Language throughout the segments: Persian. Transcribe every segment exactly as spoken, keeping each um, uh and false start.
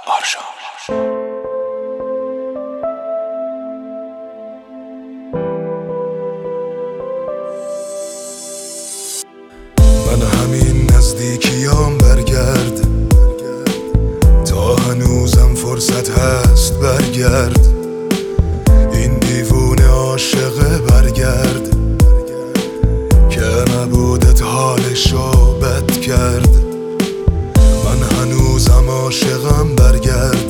آرژا. من همین نزدیکیام برگرد، تا هنوزم فرصت هست برگرد. این دیوونه عاشقه برگرد، که نبودت حالشو بد کرد. من هنوزم عاشقم برگرد،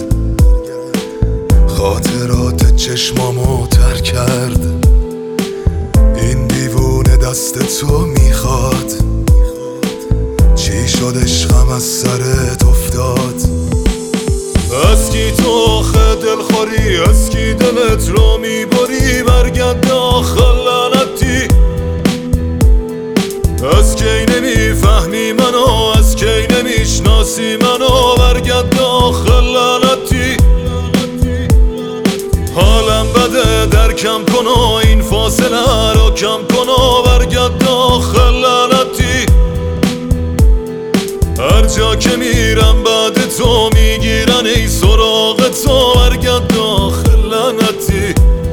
خاطرات چشمامو تر کرد. این دیوونه دست تو میخواد، چی شد عشقم از سرت افتاد؟ از کی تو آخه دلخوری، از کی دلت رو میبری؟ برگرد داخل لعنتی، از کی نمیفهمی منو، از کی نمیشناسی منو؟ برگرد داخل لعنتی، حالم بده درکم کن و این فاصله رو کم کن و برگرد داخل لعنتی. هر جا که میرم بعد تو میگیرن ای سراغ تو، برگرد داخل لعنتی.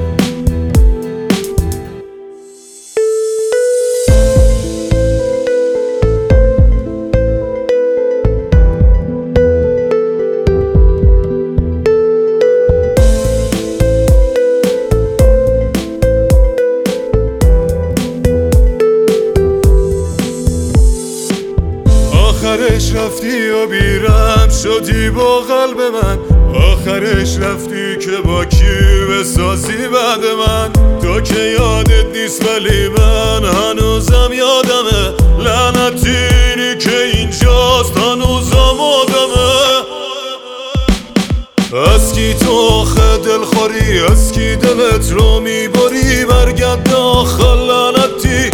آخرش رفتی و بیرم شدی با قلب من، آخرش رفتی که با کی بسازی بعد من؟ تو که یادت نیست ولی من هنوزم یادمه، لعنتینی که اینجاست هنوزم آدمه. از کی تو آخه دلخوری، از کی دلت رو میبری؟ برگرد داخل لعنتی،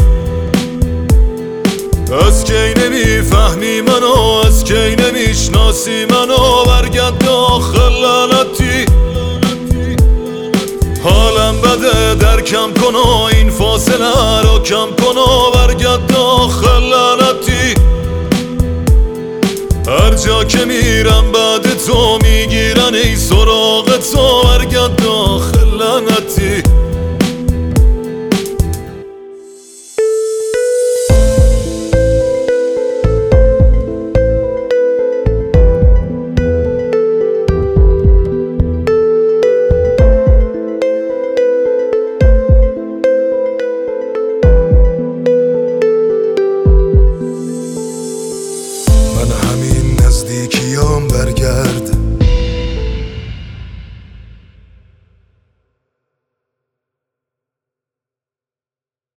از کی نمیفهمی منو، از کی نمیشناسی منو؟ برگرد داخل لعنتی، حالم بده درکم کن و این فاصله رو کم کن و برگرد داخل لعنتی. هر جا که میرم بعد تو میگیرن ای